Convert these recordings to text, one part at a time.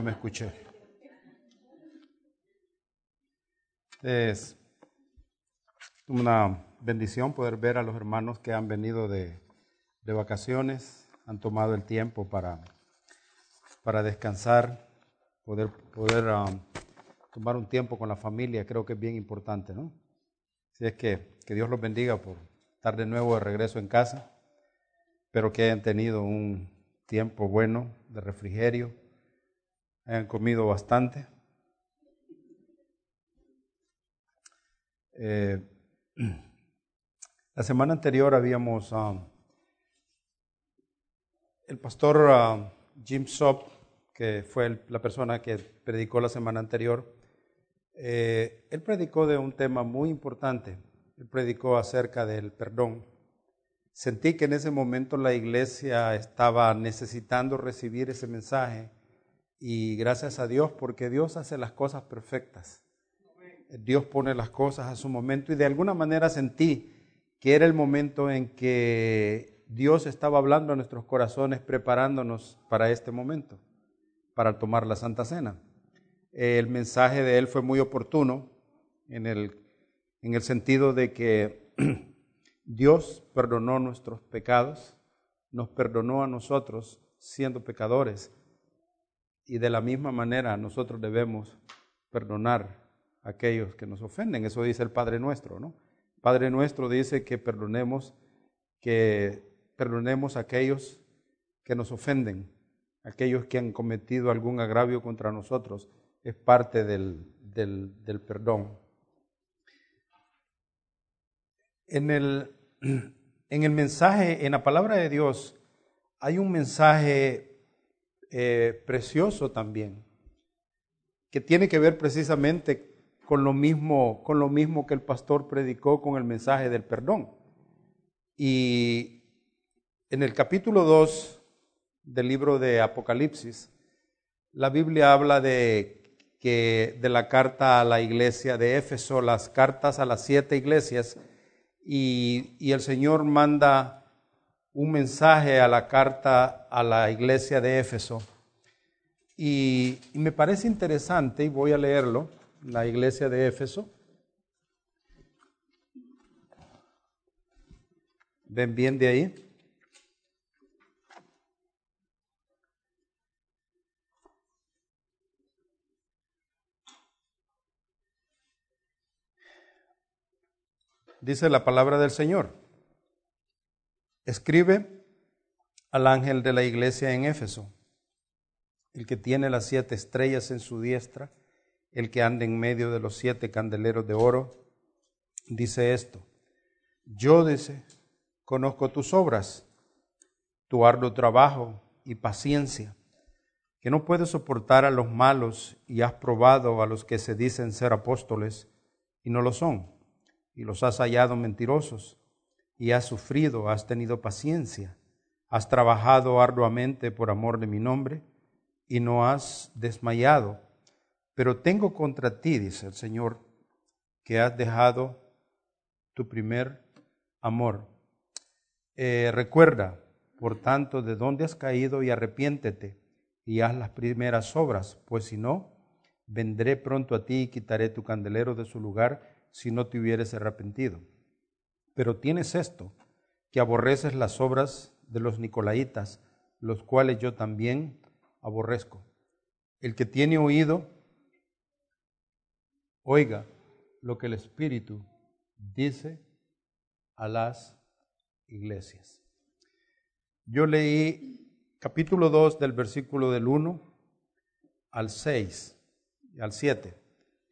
Me escuché. Es una bendición poder ver a los hermanos que han venido de vacaciones, han tomado el tiempo para descansar, poder tomar un tiempo con la familia. Creo que es bien importante, ¿no? Así es que Dios los bendiga por estar de nuevo de regreso en casa. Espero que hayan tenido un tiempo bueno de refrigerio, hayan comido bastante. La semana anterior habíamos, el pastor Jim Sop, que fue la persona que predicó la semana anterior, él predicó de un tema muy importante. Él predicó acerca del perdón. Sentí que en ese momento la iglesia estaba necesitando recibir ese mensaje y gracias a Dios, porque Dios hace las cosas perfectas. Dios pone las cosas a su momento y de alguna manera sentí que era el momento en que Dios estaba hablando a nuestros corazones, preparándonos para este momento, para tomar la Santa Cena. El mensaje de él fue muy oportuno en el sentido de que Dios perdonó nuestros pecados, nos perdonó a nosotros siendo pecadores y de la misma manera nosotros debemos perdonar a aquellos que nos ofenden. Eso dice el Padre Nuestro, ¿no? Padre Nuestro dice que perdonemos a aquellos que nos ofenden, aquellos que han cometido algún agravio contra nosotros. Es parte del perdón. En el mensaje, en la palabra de Dios, hay un mensaje precioso también, que tiene que ver precisamente con lo mismo que el pastor predicó con el mensaje del perdón. Y en el capítulo 2 del libro de Apocalipsis, la Biblia habla de la carta a la iglesia de Éfeso, las cartas a las 7 iglesias, y el Señor manda un mensaje a la carta a la iglesia de Éfeso. Y me parece interesante, y voy a leerlo, la iglesia de Éfeso. ¿Ven bien de ahí? Dice la palabra del Señor. Escribe al ángel de la iglesia en Éfeso, el que tiene las 7 estrellas en su diestra, el que anda en medio de los 7 candeleros de oro, dice esto: yo, dice, conozco tus obras, tu arduo trabajo y paciencia, que no puedes soportar a los malos y has probado a los que se dicen ser apóstoles y no lo son, y los has hallado mentirosos, y has sufrido, has tenido paciencia, has trabajado arduamente por amor de mi nombre, y no has desmayado. Pero tengo contra ti, dice el Señor, que has dejado tu primer amor. Recuerda, por tanto, de dónde has caído y arrepiéntete, y haz las primeras obras, pues si no, vendré pronto a ti y quitaré tu candelero de su lugar, si no te hubieres arrepentido. Pero tienes esto, que aborreces las obras de los nicolaítas, los cuales yo también aborrezco. El que tiene oído, oiga lo que el Espíritu dice a las iglesias. Yo leí capítulo 2 del versículo del 1 al 6 y al 7.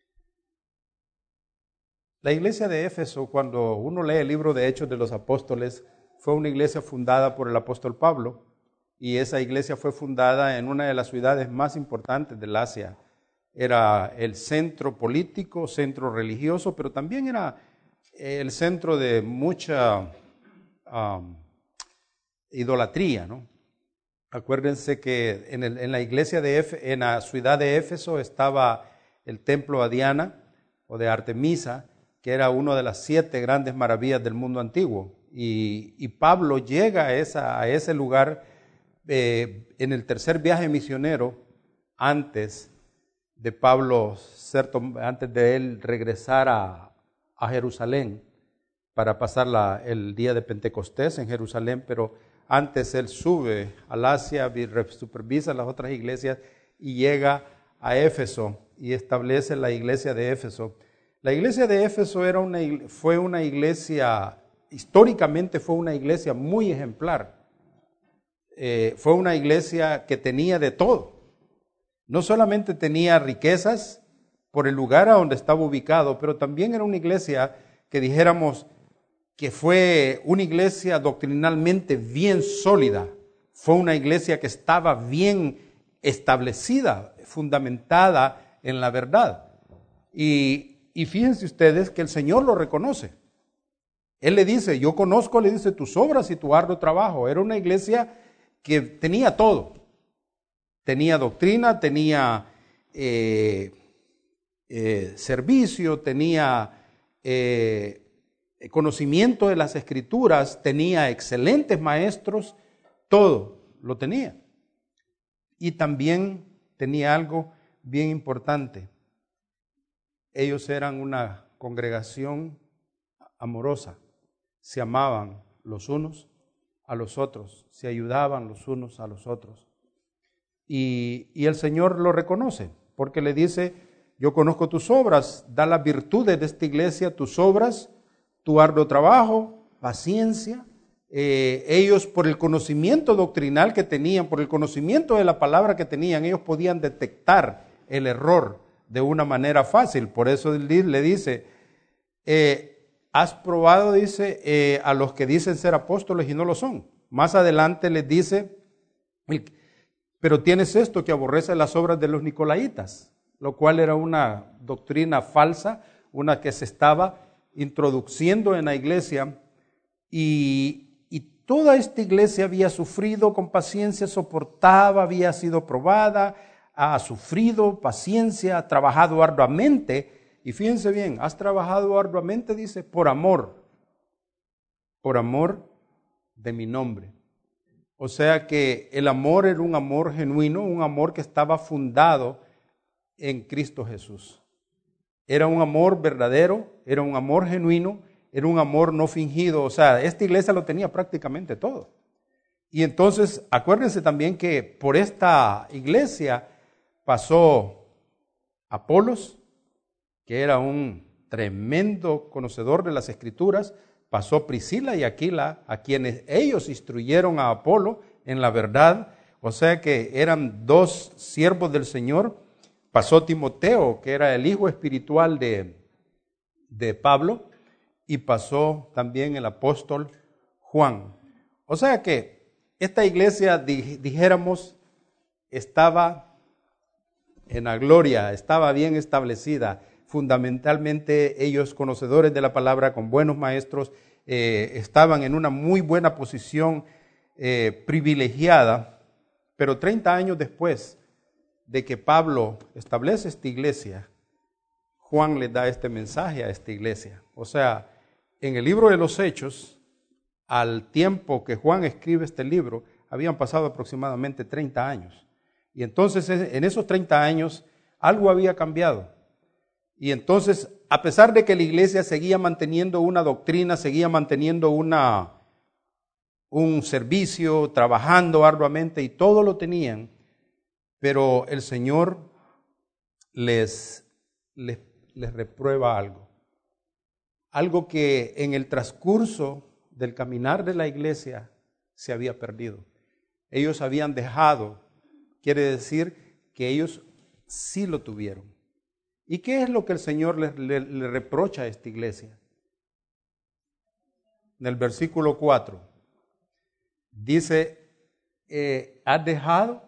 La iglesia de Éfeso, cuando uno lee el libro de Hechos de los Apóstoles, fue una iglesia fundada por el apóstol Pablo, y esa iglesia fue fundada en una de las ciudades más importantes del Asia. Era el centro político, centro religioso, pero también era el centro de mucha idolatría, ¿no? Acuérdense que en la iglesia en la ciudad de Éfeso estaba el templo a Diana o de Artemisa, que era una de las 7 grandes maravillas del mundo antiguo. Y Pablo llega a ese lugar en el tercer viaje misionero antes de Pablo, antes de él regresar a Jerusalén para pasar el día de Pentecostés en Jerusalén, pero antes él sube al Asia, supervisa las otras iglesias y llega a Éfeso y establece la iglesia de Éfeso. La iglesia de Éfeso fue una iglesia, históricamente fue una iglesia muy ejemplar. Fue una iglesia que tenía de todo. No solamente tenía riquezas por el lugar a donde estaba ubicado, pero también era una iglesia que dijéramos que fue una iglesia doctrinalmente bien sólida. Fue una iglesia que estaba bien establecida, fundamentada en la verdad. Y fíjense ustedes que el Señor lo reconoce. Él le dice, yo conozco, le dice, tus obras y tu arduo trabajo. Era una iglesia que tenía todo. Tenía doctrina, tenía servicio, tenía conocimiento de las Escrituras, tenía excelentes maestros, todo lo tenía. Y también tenía algo bien importante. Ellos eran una congregación amorosa, se amaban los unos a los otros, se ayudaban los unos a los otros. Y el Señor lo reconoce, porque le dice, yo conozco tus obras, da las virtudes de esta iglesia, tus obras, tu arduo trabajo, paciencia. Ellos, por el conocimiento doctrinal que tenían, por el conocimiento de la palabra que tenían, ellos podían detectar el error de una manera fácil. Por eso le dice, has probado, dice, a los que dicen ser apóstoles y no lo son. Más adelante les dice, pero tienes esto que aborrece las obras de los nicolaitas, lo cual era una doctrina falsa, una que se estaba introduciendo en la iglesia, y toda esta iglesia había sufrido con paciencia, soportaba, había sido probada, ha sufrido paciencia, ha trabajado arduamente. Y fíjense bien, has trabajado arduamente, dice, por amor de mi nombre. O sea que el amor era un amor genuino, un amor que estaba fundado en Cristo Jesús. Era un amor verdadero, era un amor genuino, era un amor no fingido. O sea, esta iglesia lo tenía prácticamente todo. Y entonces, acuérdense también que por esta iglesia pasó Apolos, que era un tremendo conocedor de las Escrituras, pasó Priscila y Aquila, a quienes ellos instruyeron a Apolo en la verdad, o sea que eran dos siervos del Señor. Pasó Timoteo, que era el hijo espiritual de Pablo, y pasó también el apóstol Juan. O sea que esta iglesia, dijéramos, estaba en la gloria, estaba bien establecida. Fundamentalmente ellos, conocedores de la palabra, con buenos maestros, estaban en una muy buena posición privilegiada, pero 30 años después de que Pablo establece esta iglesia, Juan le da este mensaje a esta iglesia. O sea, en el libro de los Hechos, al tiempo que Juan escribe este libro, habían pasado aproximadamente 30 años. Y entonces en esos 30 años algo había cambiado. Y entonces, a pesar de que la iglesia seguía manteniendo una doctrina, seguía manteniendo un servicio, trabajando arduamente y todo lo tenían, pero el Señor les reprueba algo. Algo que en el transcurso del caminar de la iglesia se había perdido. Ellos habían dejado, quiere decir que ellos sí lo tuvieron. ¿Y qué es lo que el Señor le reprocha a esta iglesia? En el versículo 4 dice, ¿has dejado?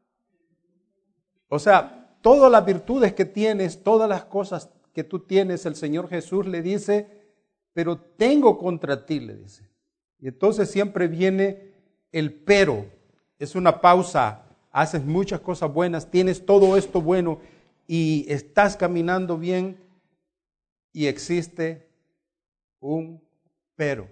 O sea, todas las virtudes que tienes, todas las cosas que tú tienes, el Señor Jesús le dice, pero tengo contra ti, le dice. Y entonces siempre viene el pero, es una pausa, haces muchas cosas buenas, tienes todo esto bueno y estás caminando bien y existe un pero.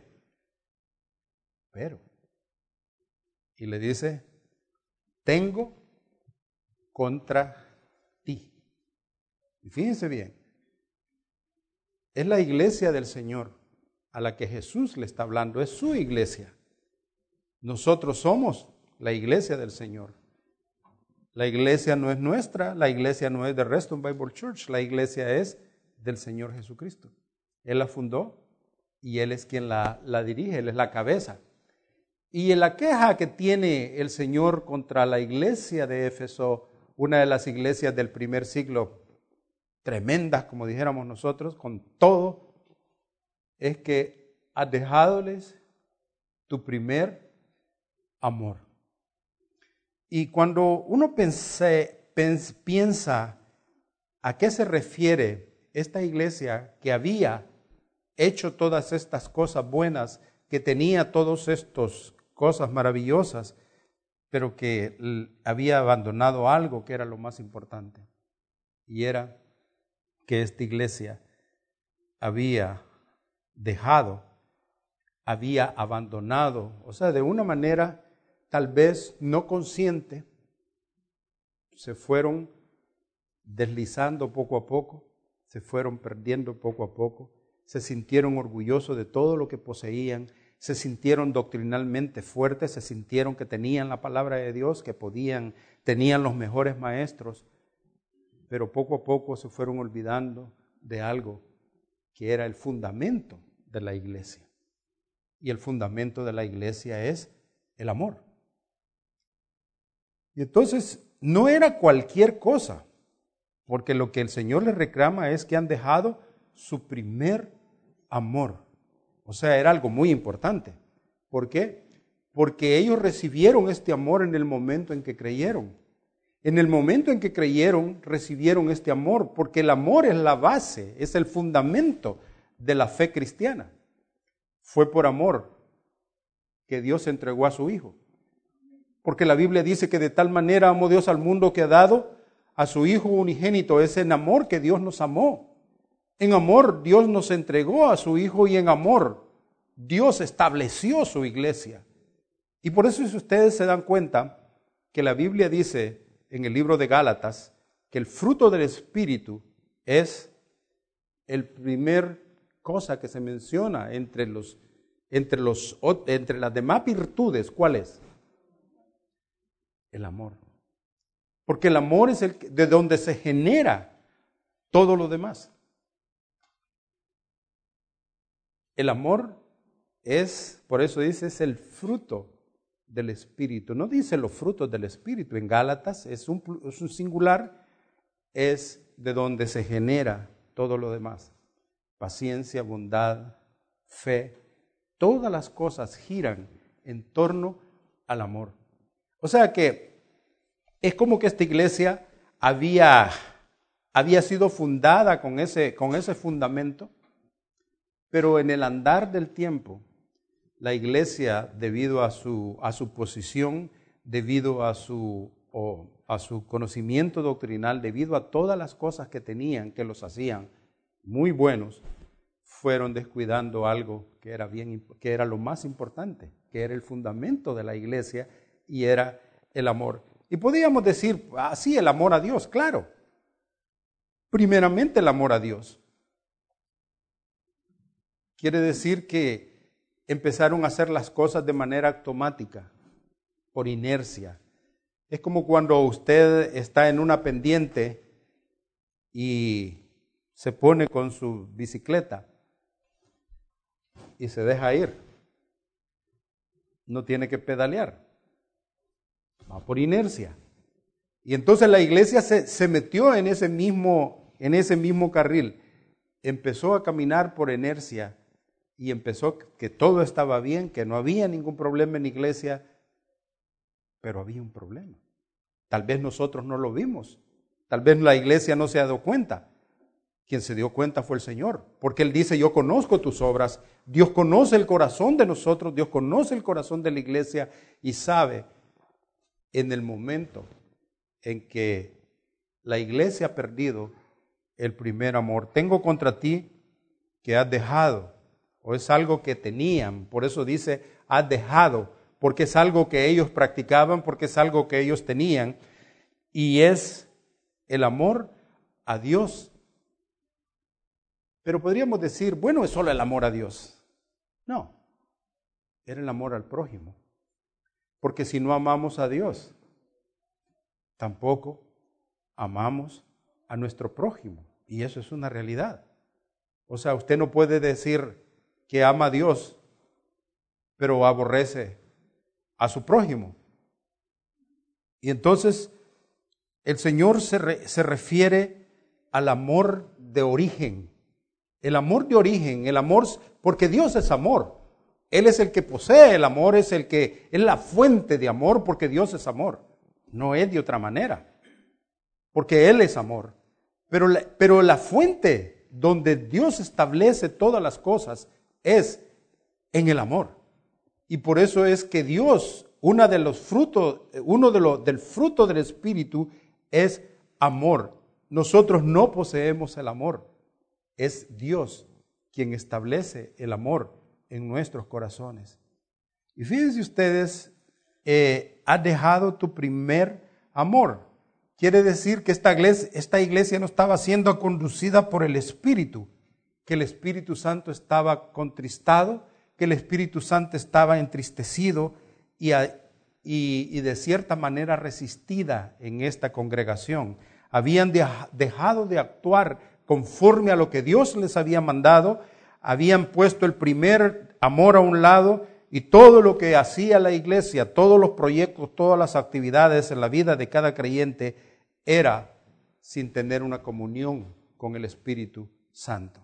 Y le dice, tengo contra ti. Y fíjense bien, es la iglesia del Señor a la que Jesús le está hablando, es su iglesia. Nosotros somos la iglesia del Señor. La iglesia no es nuestra, la iglesia no es de Reston Bible Church, la iglesia es del Señor Jesucristo. Él la fundó y Él es quien la dirige, Él es la cabeza. Y en la queja que tiene el Señor contra la iglesia de Éfeso, una de las iglesias del primer siglo, tremendas, como dijéramos nosotros, con todo, es que has dejadoles tu primer amor. Y cuando uno piensa a qué se refiere esta iglesia que había hecho todas estas cosas buenas, que tenía todas estas cosas maravillosas, pero que había abandonado algo que era lo más importante, y era que esta iglesia había dejado, había abandonado, o sea, de una manera tal vez no consciente, se fueron deslizando poco a poco, se fueron perdiendo poco a poco, se sintieron orgullosos de todo lo que poseían, se sintieron doctrinalmente fuertes, se sintieron que tenían la palabra de Dios, que tenían los mejores maestros, pero poco a poco se fueron olvidando de algo que era el fundamento de la iglesia. Y el fundamento de la iglesia es el amor. Y entonces no era cualquier cosa, porque lo que el Señor les reclama es que han dejado su primer amor. O sea, era algo muy importante. ¿Por qué? Porque ellos recibieron este amor en el momento en que creyeron. En el momento en que creyeron, recibieron este amor, porque el amor es la base, es el fundamento de la fe cristiana. Fue por amor que Dios entregó a su Hijo. Porque la Biblia dice que de tal manera amó Dios al mundo que ha dado a su Hijo unigénito. Es en amor que Dios nos amó. En amor Dios nos entregó a su Hijo y en amor Dios estableció su iglesia. Y por eso, si ustedes se dan cuenta que la Biblia dice en el libro de Gálatas que el fruto del Espíritu es el primer cosa que se menciona entre las demás virtudes. ¿Cuál es? El amor. Porque el amor es de donde se genera todo lo demás. El amor es, por eso dice, es el fruto del Espíritu. No dice los frutos del Espíritu. En Gálatas es un singular, es de donde se genera todo lo demás. Paciencia, bondad, fe, todas las cosas giran en torno al amor. O sea que es como que esta iglesia había sido fundada con ese fundamento, pero en el andar del tiempo, la iglesia, debido a su posición, debido a su conocimiento doctrinal, debido a todas las cosas que tenían, que los hacían muy buenos, fueron descuidando algo que era lo más importante, que era el fundamento de la iglesia, y era el amor. Y podríamos decir, sí, el amor a Dios, claro. Primeramente el amor a Dios. Quiere decir que empezaron a hacer las cosas de manera automática, por inercia. Es como cuando usted está en una pendiente y se pone con su bicicleta y se deja ir. No tiene que pedalear. Va por inercia. Y entonces la iglesia se metió en ese mismo carril. Empezó a caminar por inercia y empezó que todo estaba bien, que no había ningún problema en la iglesia, pero había un problema. Tal vez nosotros no lo vimos. Tal vez la iglesia no se ha dado cuenta. Quien se dio cuenta fue el Señor, porque Él dice, yo conozco tus obras. Dios conoce el corazón de nosotros, Dios conoce el corazón de la iglesia y sabe en el momento en que la iglesia ha perdido el primer amor. Tengo contra ti que has dejado, o es algo que tenían, por eso dice, has dejado, porque es algo que ellos practicaban, porque es algo que ellos tenían. y es el amor a Dios. Pero podríamos decir, bueno, es solo el amor a Dios. No, era el amor al prójimo. Porque si no amamos a Dios, tampoco amamos a nuestro prójimo. Y eso es una realidad. O sea, usted no puede decir que ama a Dios, pero aborrece a su prójimo. Y entonces el Señor se refiere al amor de origen. El amor de origen, el amor, porque Dios es amor. Él es el que posee el amor, es la fuente de amor, porque Dios es amor. No es de otra manera, porque Él es amor. Pero la fuente donde Dios establece todas las cosas es en el amor. Y por eso es que Dios, del fruto del Espíritu es amor. Nosotros no poseemos el amor. Es Dios quien establece el amor en nuestros corazones. Y fíjense ustedes, has dejado tu primer amor. Quiere decir que esta iglesia no estaba siendo conducida por el Espíritu, que el Espíritu Santo estaba contristado, que el Espíritu Santo estaba entristecido y de cierta manera resistida en esta congregación. Habían dejado de actuar conforme a lo que Dios les había mandado, habían puesto el primer amor a un lado y todo lo que hacía la iglesia, todos los proyectos, todas las actividades en la vida de cada creyente era sin tener una comunión con el Espíritu Santo.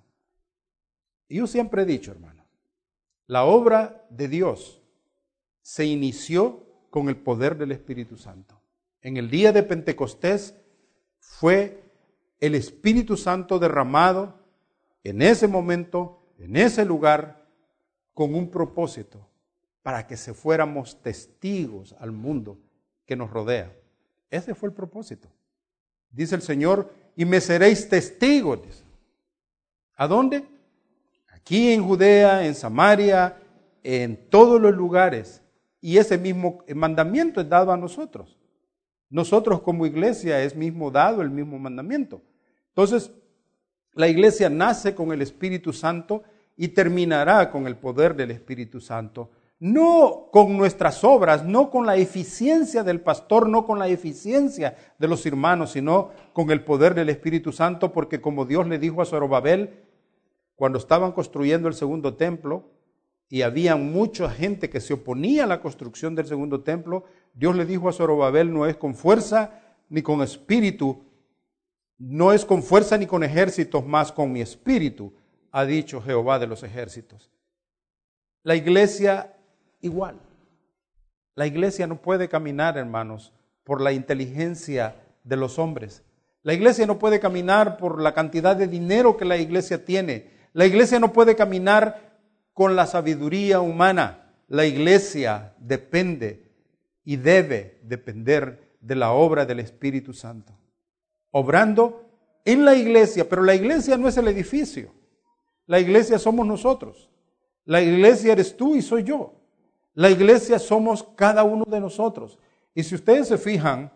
Y yo siempre he dicho, hermano, la obra de Dios se inició con el poder del Espíritu Santo. En el día de Pentecostés fue el Espíritu Santo derramado en ese momento, en ese lugar, con un propósito, para que se fuéramos testigos al mundo que nos rodea. Ese fue el propósito. Dice el Señor, y me seréis testigos. ¿A dónde? Aquí en Judea, en Samaria, en todos los lugares. Y ese mismo mandamiento es dado a nosotros. Nosotros como iglesia es mismo dado el mismo mandamiento. Entonces, la iglesia nace con el Espíritu Santo y terminará con el poder del Espíritu Santo. No con nuestras obras, no con la eficiencia del pastor, no con la eficiencia de los hermanos, sino con el poder del Espíritu Santo, porque como Dios le dijo a Zorobabel, cuando estaban construyendo el segundo templo, y había mucha gente que se oponía a la construcción del segundo templo, Dios le dijo a Zorobabel, no es con fuerza ni con espíritu, no es con fuerza ni con ejércitos, más con mi espíritu, ha dicho Jehová de los ejércitos. La iglesia igual. La iglesia no puede caminar, hermanos, por la inteligencia de los hombres. La iglesia no puede caminar por la cantidad de dinero que la iglesia tiene. La iglesia no puede caminar con la sabiduría humana. La iglesia depende y debe depender de la obra del Espíritu Santo. Obrando en la iglesia, pero la iglesia no es el edificio. La iglesia somos nosotros. La iglesia eres tú y soy yo. La iglesia somos cada uno de nosotros. Y si ustedes se fijan,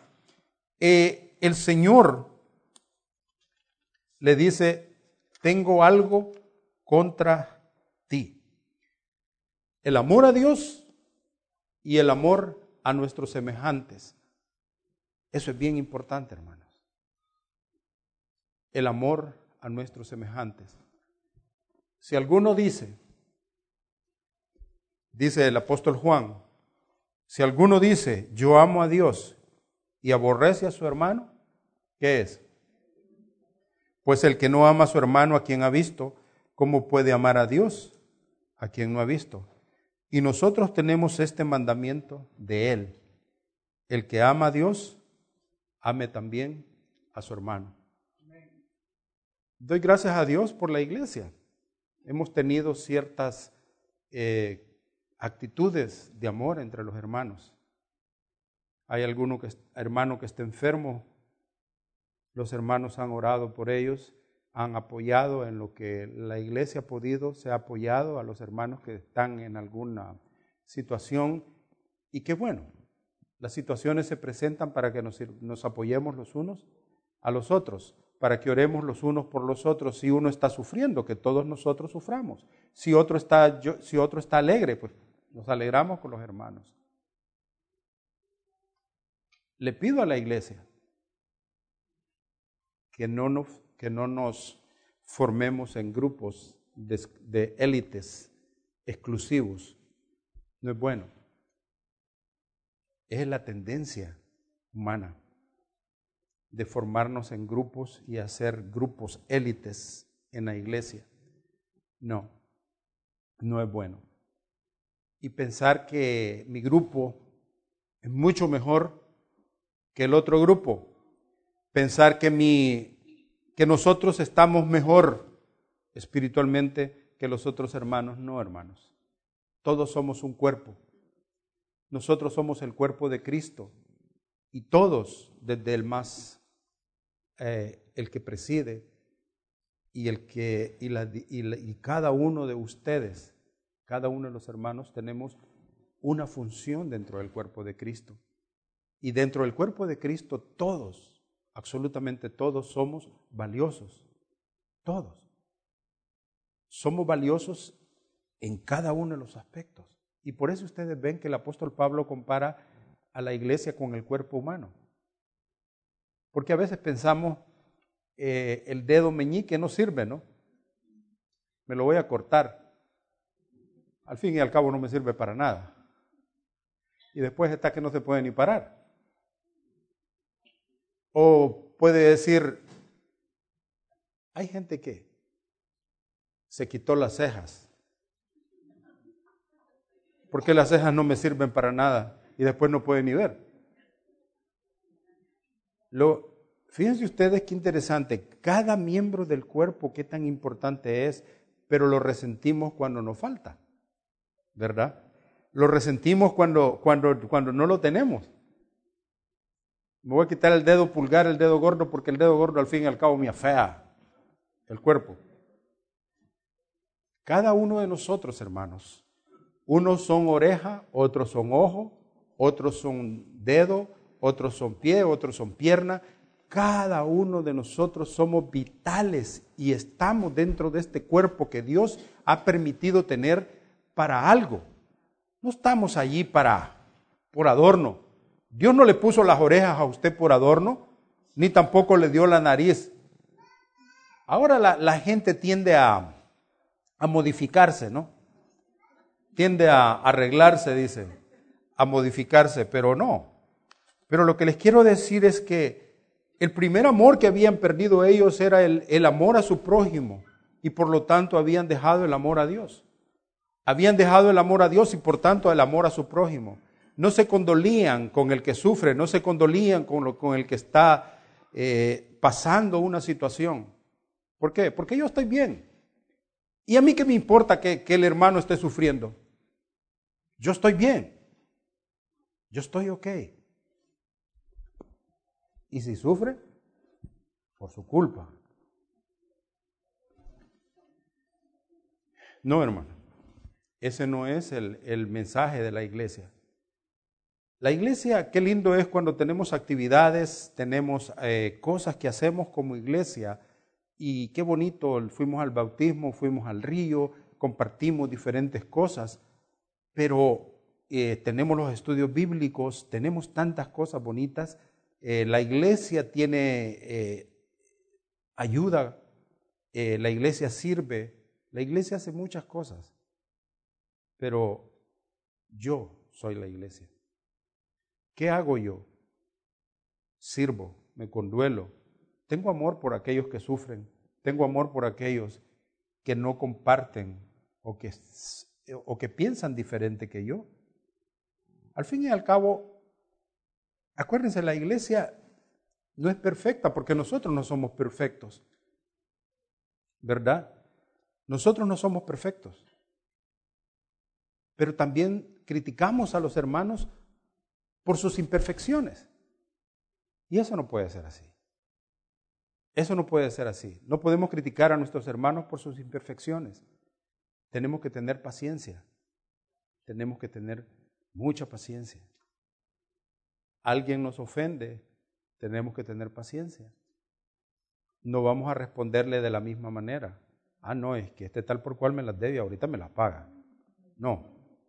el Señor le dice, tengo algo contra ti. El amor a Dios y el amor a nuestros semejantes. Eso es bien importante, hermanos. El amor a nuestros semejantes. Si alguno dice el apóstol Juan, si alguno dice, yo amo a Dios y aborrece a su hermano, ¿qué es? Pues el que no ama a su hermano a quien ha visto, ¿cómo puede amar a Dios a quien no ha visto? Y nosotros tenemos este mandamiento de Él. El que ama a Dios, ame también a su hermano. Doy gracias a Dios por la iglesia. Hemos tenido ciertas actitudes de amor entre los hermanos. Hay hermano que está enfermo, los hermanos han orado por ellos, han apoyado en lo que la iglesia ha podido, se ha apoyado a los hermanos que están en alguna situación y qué bueno, Las situaciones se presentan para que nos apoyemos los unos a los otros, para que oremos los unos por los otros. Si uno está sufriendo, que todos nosotros suframos. Si otro está alegre, pues nos alegramos con los hermanos. Le pido a la iglesia que no nos formemos en grupos de élites exclusivos. No es bueno. Es la tendencia humana de formarnos en grupos y hacer grupos élites en la iglesia. No es bueno. Y pensar que mi grupo es mucho mejor que el otro grupo. Pensar que nosotros estamos mejor espiritualmente que los otros hermanos. No, hermanos. Todos somos un cuerpo. Nosotros somos el cuerpo de Cristo. Y todos, desde el que preside y cada uno de ustedes, cada uno de los hermanos, tenemos una función dentro del cuerpo de Cristo. Y dentro del cuerpo de Cristo todos, absolutamente todos, somos valiosos. Todos. Somos valiosos en cada uno de los aspectos. Y por eso ustedes ven que el apóstol Pablo compara a la iglesia con el cuerpo humano. Porque a veces pensamos, el dedo meñique no sirve, ¿no? Me lo voy a cortar. Al fin y al cabo no me sirve para nada. Y después está que no se puede ni parar. O puede decir, hay gente que se quitó las cejas. Porque las cejas no me sirven para nada y después no puede ni ver. Fíjense ustedes qué interesante, cada miembro del cuerpo qué tan importante es, pero lo resentimos cuando nos falta, ¿verdad? Lo resentimos cuando no lo tenemos. Me voy a quitar el dedo pulgar, el dedo gordo, porque el dedo gordo al fin y al cabo me afea el cuerpo. Cada uno de nosotros, hermanos, unos son oreja, otros son ojo, otros son dedo, otros son pie, otros son pierna. Cada uno de nosotros somos vitales y estamos dentro de este cuerpo que Dios ha permitido tener para algo. No estamos allí por adorno. Dios no le puso las orejas a usted por adorno, ni tampoco le dio la nariz. Ahora la gente tiende a modificarse, ¿no? Tiende a arreglarse, dice, a modificarse, pero no. Pero lo que les quiero decir es que el primer amor que habían perdido ellos era el amor a su prójimo y por lo tanto habían dejado el amor a Dios. Habían dejado el amor a Dios y por tanto el amor a su prójimo. No se condolían con el que sufre, no se condolían con el que está pasando una situación. ¿Por qué? Porque yo estoy bien. ¿Y a mí qué me importa que el hermano esté sufriendo? Yo estoy bien. Yo estoy ok. Y si sufre, por su culpa. No, hermano. Ese no es el mensaje de la iglesia. La iglesia, qué lindo es cuando tenemos actividades, tenemos cosas que hacemos como iglesia. Y qué bonito, fuimos al bautismo, fuimos al río, compartimos diferentes cosas. Pero tenemos los estudios bíblicos, tenemos tantas cosas bonitas. La iglesia tiene ayuda, la iglesia sirve, la iglesia hace muchas cosas. Pero yo soy la iglesia. ¿Qué hago yo? Sirvo, me conduelo. Tengo amor por aquellos que sufren. Tengo amor por aquellos que no comparten o que piensan diferente que yo. Al fin y al cabo, acuérdense, la iglesia no es perfecta porque nosotros no somos perfectos, ¿verdad? Nosotros no somos perfectos. Pero también criticamos a los hermanos por sus imperfecciones. Y eso no puede ser así. Eso no puede ser así. No podemos criticar a nuestros hermanos por sus imperfecciones. Tenemos que tener paciencia. Tenemos que tener mucha paciencia. alguien nos ofende, tenemos que tener paciencia. No vamos a responderle de la misma manera. Ah, no, es que este tal por cual me las debe, ahorita me las paga. No.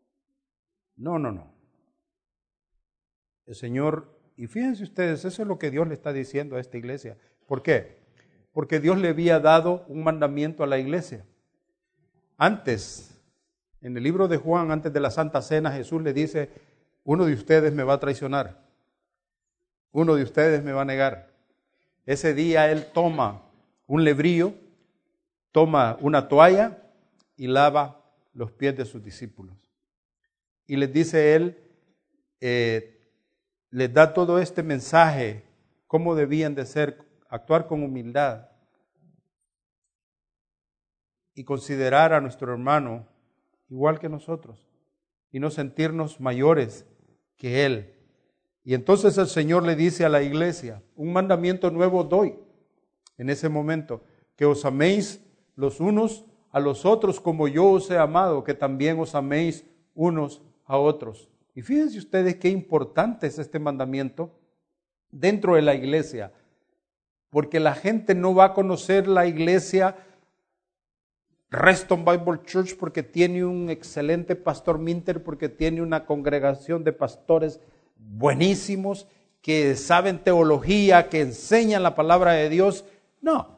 El Señor, y fíjense ustedes, eso es lo que Dios le está diciendo a esta iglesia. ¿Por qué? Porque Dios le había dado un mandamiento a la iglesia. Antes, en el libro de Juan, antes de la Santa Cena, Jesús le dice, uno de ustedes me va a traicionar, uno de ustedes me va a negar. Ese día Él toma un lebrillo, toma una toalla y lava los pies de sus discípulos. Y les dice Él, les da todo este mensaje, cómo debían de ser, actuar con humildad y considerar a nuestro hermano igual que nosotros y no sentirnos mayores que Él. Y entonces el Señor le dice a la iglesia, un mandamiento nuevo doy en ese momento, que os améis los unos a los otros como yo os he amado, que también os améis unos a otros. Y fíjense ustedes qué importante es este mandamiento dentro de la iglesia, porque la gente no va a conocer la iglesia Reston Bible Church porque tiene un excelente pastor Minter, porque tiene una congregación de pastores buenísimos que saben teología, que enseñan la palabra de Dios. No.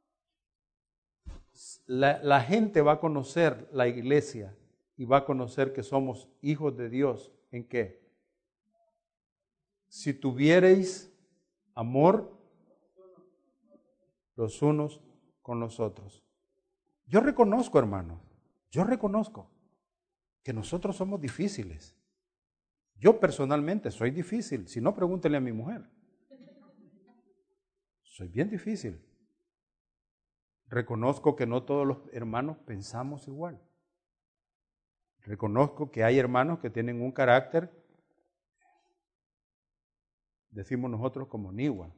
La gente va a conocer la iglesia y va a conocer que somos hijos de Dios. ¿En qué? Si tuviereis amor los unos con los otros. Yo reconozco, hermanos, que nosotros somos difíciles. Yo personalmente soy difícil. Si no, pregúntele a mi mujer. Soy bien difícil. Reconozco que no todos los hermanos pensamos igual. Reconozco que hay hermanos que tienen un carácter, decimos nosotros, como nigua.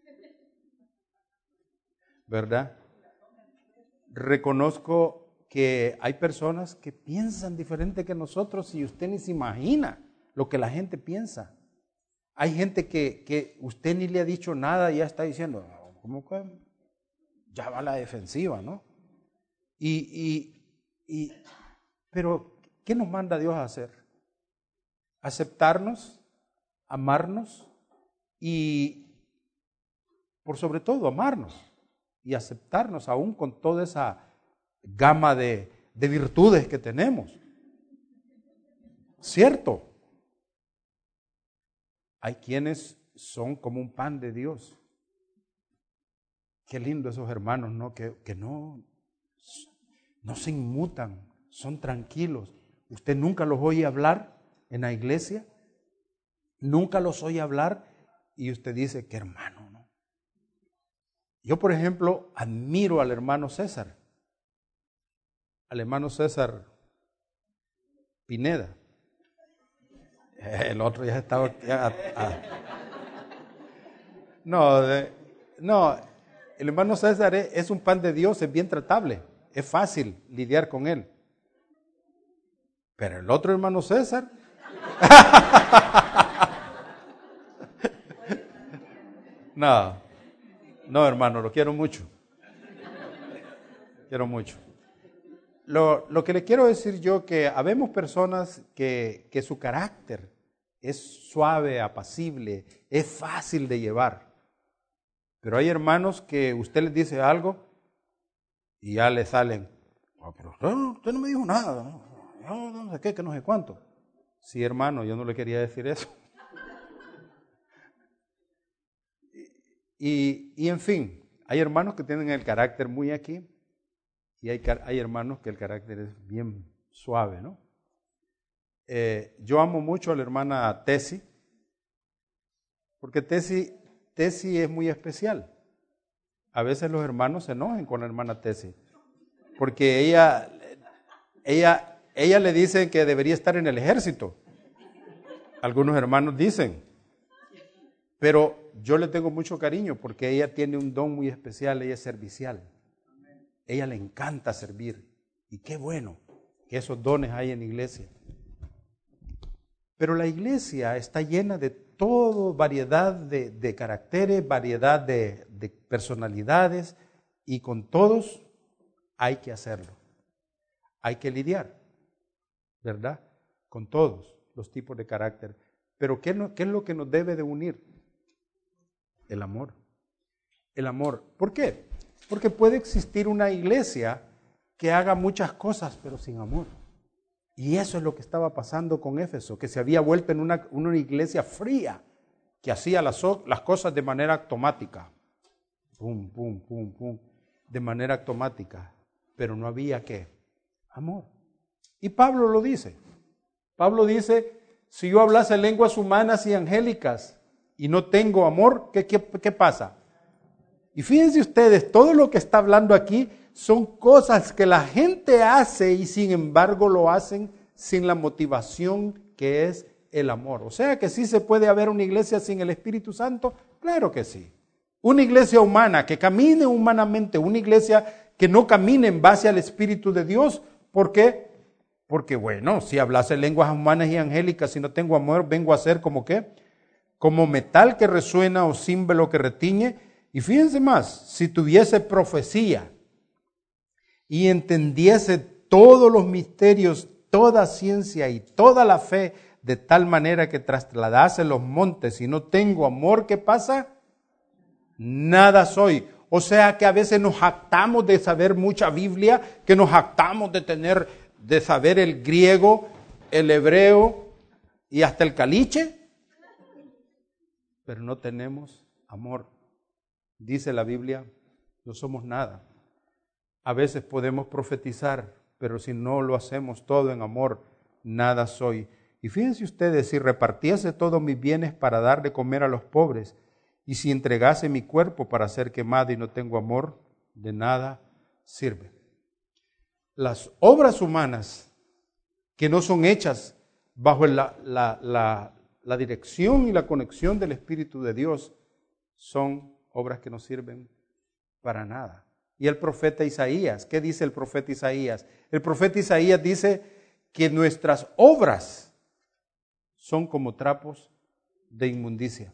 ¿Verdad? Reconozco que hay personas que piensan diferente que nosotros y usted ni se imagina lo que la gente piensa. Hay gente que usted ni le ha dicho nada y ya está diciendo, ¿cómo que? Ya va a la defensiva, ¿no? Pero, ¿qué nos manda Dios a hacer? Aceptarnos, amarnos y, por sobre todo, amarnos y aceptarnos aún con toda esa gama de virtudes que tenemos. ¿Cierto? Hay quienes son como un pan de Dios. Qué lindo esos hermanos, ¿no? Que no se inmutan, son tranquilos. Usted nunca los oye hablar en la iglesia, nunca los oye hablar y usted dice, qué hermano, ¿no? Yo, por ejemplo, admiro al hermano César Pineda. El otro ya estaba... No, el hermano César es un pan de Dios, es bien tratable, es fácil lidiar con él. Pero el otro hermano César... No, hermano, lo quiero mucho. Quiero mucho. Lo que le quiero decir yo, que habemos personas que su carácter es suave, apacible, es fácil de llevar. Pero hay hermanos que usted les dice algo y ya le salen, pero usted no me dijo nada, no sé qué, que no sé cuánto. Sí, hermano, yo no le quería decir eso. Y en fin, hay hermanos que tienen el carácter muy aquí y hay hermanos que el carácter es bien suave, ¿no? Yo amo mucho a la hermana Tessy, porque Tessy es muy especial. A veces los hermanos se enojan con la hermana Tessy, porque ella le dicen que debería estar en el ejército. Algunos hermanos dicen, pero yo le tengo mucho cariño porque ella tiene un don muy especial, ella es servicial. Ella le encanta servir y qué bueno que esos dones hay en la iglesia. Pero la iglesia está llena de todo, variedad de caracteres, variedad de personalidades, y con todos hay que hacerlo. Hay que lidiar, ¿verdad? Con todos los tipos de carácter. Pero ¿qué es lo que nos debe de unir? El amor. El amor. ¿Por qué? Porque puede existir una iglesia que haga muchas cosas, pero sin amor. Y eso es lo que estaba pasando con Éfeso, que se había vuelto en una iglesia fría, que hacía las cosas de manera automática. Pum, pum, pum, pum. De manera automática. Pero no había ¿qué? Amor. Y Pablo lo dice. Pablo dice, si yo hablase lenguas humanas y angélicas y no tengo amor, ¿qué pasa? Y fíjense ustedes, todo lo que está hablando aquí son cosas que la gente hace y sin embargo lo hacen sin la motivación que es el amor. O sea que sí se puede haber una iglesia sin el Espíritu Santo, claro que sí. Una iglesia humana que camine humanamente, una iglesia que no camine en base al Espíritu de Dios. ¿Por qué? Porque bueno, si hablase lenguas humanas y angélicas, si no tengo amor, vengo a ser como ¿qué? Como metal que resuena o címbalo que retiñe. Y fíjense más, si tuviese profecía y entendiese todos los misterios, toda ciencia y toda la fe, de tal manera que trasladase los montes y no tengo amor, ¿qué pasa? Nada soy. O sea que a veces nos jactamos de saber mucha Biblia, que nos jactamos de saber el griego, el hebreo y hasta el caliche, pero no tenemos amor. Dice la Biblia, no somos nada. A veces podemos profetizar, pero si no lo hacemos todo en amor, nada soy. Y fíjense ustedes, si repartiese todos mis bienes para dar de comer a los pobres, y si entregase mi cuerpo para ser quemado y no tengo amor, de nada sirve. Las obras humanas que no son hechas bajo la dirección y la conexión del Espíritu de Dios son obras que no sirven para nada. Y el profeta Isaías, ¿qué dice el profeta Isaías? El profeta Isaías dice que nuestras obras son como trapos de inmundicia.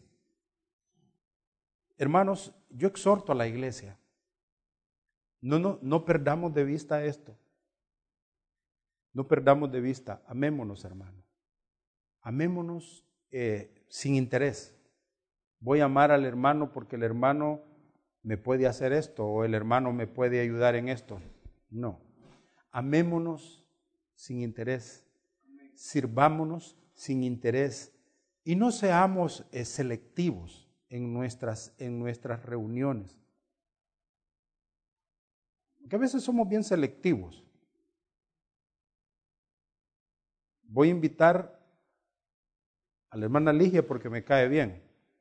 Hermanos, yo exhorto a la iglesia, no perdamos de vista esto. No perdamos de vista, amémonos, hermanos. Amémonos sin interés. Voy a amar al hermano porque el hermano me puede hacer esto o el hermano me puede ayudar en esto. No. Amémonos sin interés. Sirvámonos sin interés. Y no seamos selectivos en nuestras reuniones. Porque a veces somos bien selectivos. Voy a invitar a la hermana Ligia porque me cae bien.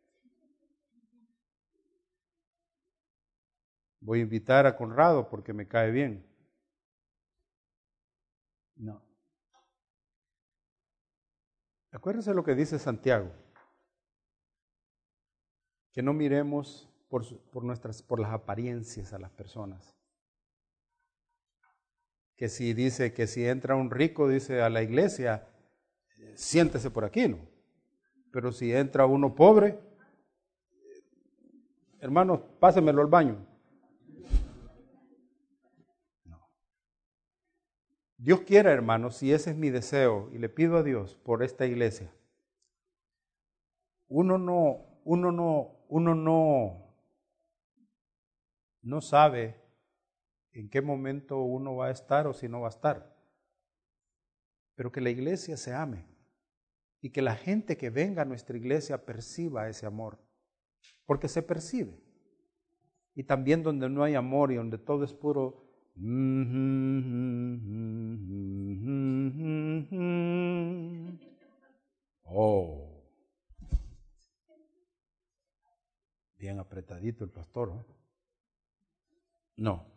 Voy a invitar a Conrado porque me cae bien. No. Acuérdense lo que dice Santiago. Que no miremos por las apariencias a las personas. Que si dice que si entra un rico, dice a la iglesia, siéntese por aquí, ¿no? Pero si entra uno pobre, hermanos, pásemelo al baño. No. Dios quiera, hermanos, si ese es mi deseo, y le pido a Dios por esta iglesia, uno no sabe en qué momento uno va a estar o si no va a estar. Pero que la iglesia se ame y que la gente que venga a nuestra iglesia perciba ese amor, porque se percibe. Y también donde no hay amor y donde todo es puro oh, bien apretadito el pastor, ¿eh? No.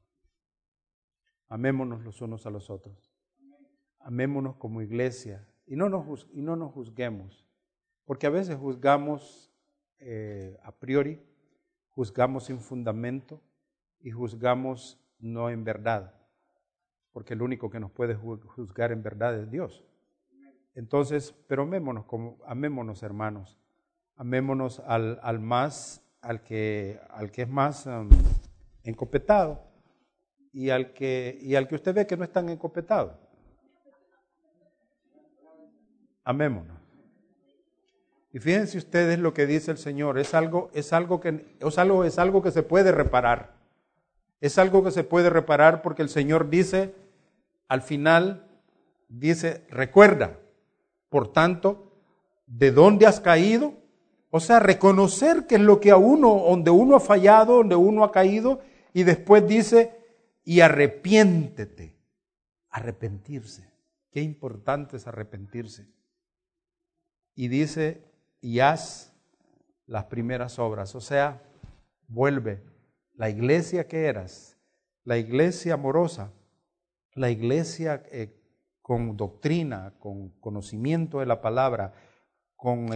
Amémonos los unos a los otros. Amémonos como iglesia y no nos juzguemos, porque a veces juzgamos a priori, juzgamos sin fundamento y juzgamos no en verdad, porque el único que nos puede juzgar en verdad es Dios. Entonces, pero amémonos hermanos, amémonos al que es más encopetado y al que usted ve que no es tan encopetado. Amémonos. Y fíjense ustedes lo que dice el Señor, es algo que se puede reparar. Es algo que se puede reparar porque el Señor dice, al final, dice, recuerda, por tanto, ¿de dónde has caído? O sea, reconocer que es lo que donde uno ha fallado, donde uno ha caído, y después dice, y arrepiéntete. Arrepentirse. Qué importante es arrepentirse. Y dice, y haz las primeras obras. O sea, vuelve. La iglesia que eras, la iglesia amorosa, la iglesia con doctrina, con conocimiento de la palabra, con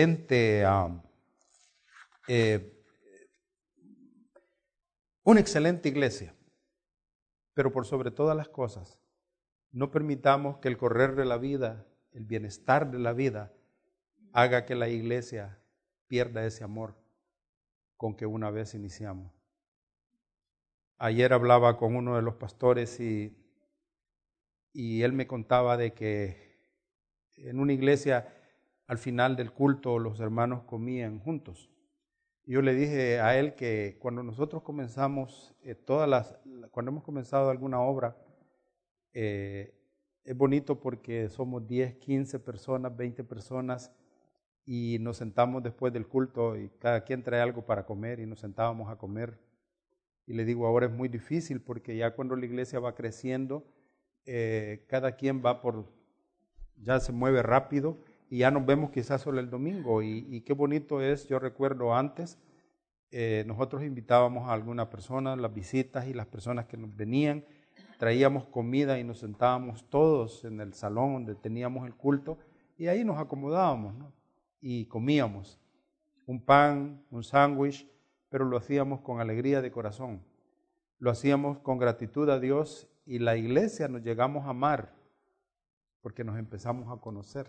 una excelente iglesia. Pero por sobre todas las cosas, no permitamos que el correr de la vida, el bienestar de la vida, haga que la iglesia pierda ese amor con que una vez iniciamos. Ayer hablaba con uno de los pastores y él me contaba de que en una iglesia al final del culto los hermanos comían juntos. Yo le dije a él que cuando nosotros comenzamos, cuando hemos comenzado alguna obra, es bonito porque somos 10, 15 personas, 20 personas y nos sentamos después del culto y cada quien trae algo para comer y nos sentábamos a comer. Y le digo, ahora es muy difícil porque ya cuando la iglesia va creciendo, cada quien ya se mueve rápido y ya nos vemos quizás solo el domingo. Y qué bonito es, yo recuerdo antes, nosotros invitábamos a alguna persona, las visitas y las personas que nos venían, traíamos comida y nos sentábamos todos en el salón donde teníamos el culto y ahí nos acomodábamos, ¿no? Y comíamos un pan, un sándwich, pero lo hacíamos con alegría de corazón. Lo hacíamos con gratitud a Dios y la iglesia nos llegamos a amar porque nos empezamos a conocer.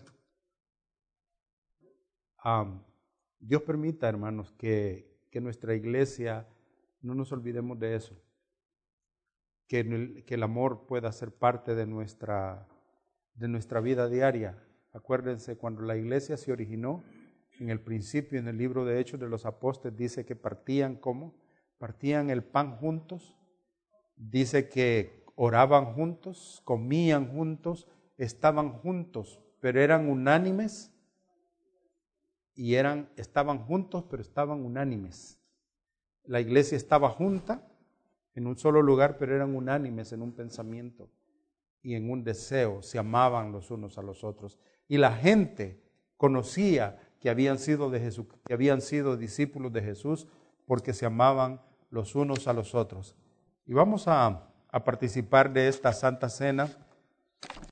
Dios permita, hermanos, que nuestra iglesia, no nos olvidemos de eso, que el amor pueda ser parte de nuestra vida diaria. Acuérdense, cuando la iglesia se originó, en el principio, en el libro de Hechos de los Apóstoles, dice que partían el pan juntos, dice que oraban juntos, comían juntos, estaban juntos, pero eran unánimes y estaban juntos, pero estaban unánimes. La iglesia estaba junta en un solo lugar, pero eran unánimes en un pensamiento y en un deseo, se amaban los unos a los otros. Y la gente conocía que habían sido discípulos de Jesús porque se amaban los unos a los otros. Y vamos a participar de esta Santa Cena